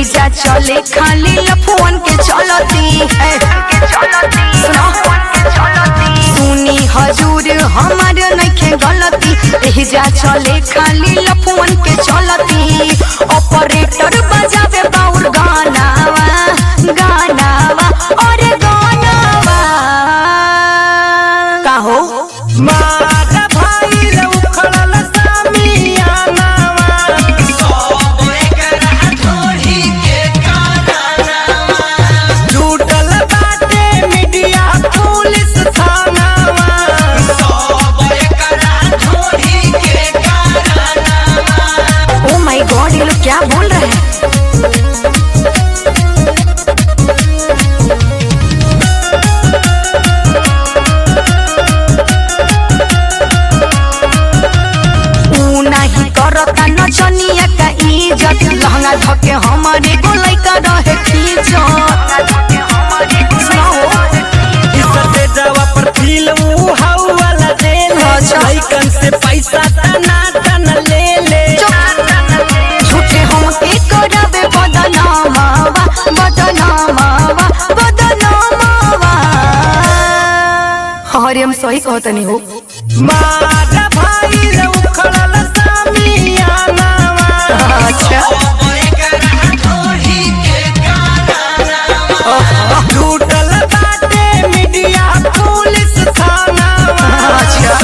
एही जा चले खाली लफुअन के चलती सुनी हजूर हमार नइखे गलती एही जा चले खाली लफुअन के चलती ऑपरेटर बजावे बाउल गानावा गानावा और गानावा का हो मारा भाई रे उखड़ल सामियानावा सब एकरा ढोली के कानावा झूठल बाटे मीडिया पुलिस थानावा सब एकरा ढोली के कानावा। ओ माय गॉड ये लोग क्या बोल रहे हैं। करता नचनिया का इज्जत लहंगा धके हमारे गोलाई का रहे जवा पर फिल्म हाउ वाला दे लइकन से पैसा तना तन ले ले झूठे हमके करबे बदनामावा बदनामावा बदनामावा। अरे हम सही कहतनी हो मारा भाई रे उखड़ल सामियानावा अच्छा झूठल बाटे मीडिया पुलिस थानावा अच्छा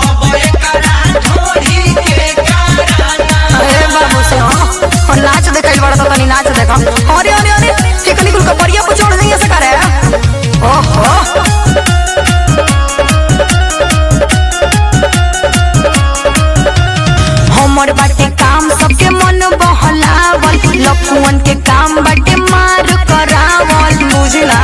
अरे बाबू सुनो और नाच देखाइल बड़ा तो तनी नाच देखा अरे अरे अरे एकनी कुल कपड़िया पे छोड़ नहीं ऐसे करे ओहो हमर बाटे काम सबके मन बहलावल लफुअन के काम बाटे मार करावल बुझला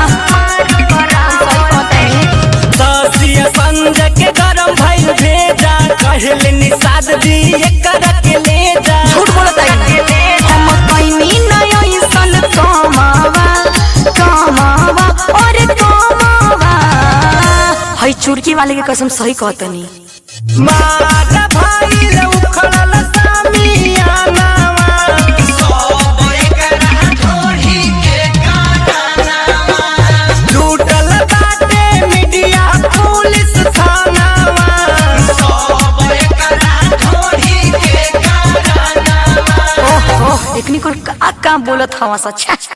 ससिया संजय के गरम भइल भेजा कहले निषाद दी एकर के ले जा झूठ बोलता है हम कइनी नय ऐसन कमावा कमावा और कमावा हई चुरकी वाले के कसम सही कहतनी मारा भाई रे उखड़ल सामियानावा सब एकरा ढोली के कानावा झूठल बाटे मीडिया पुलिस थानावा सब एकरा ढोली के कानावा। ओहो एकनी को का बोलत हवा सच्चा।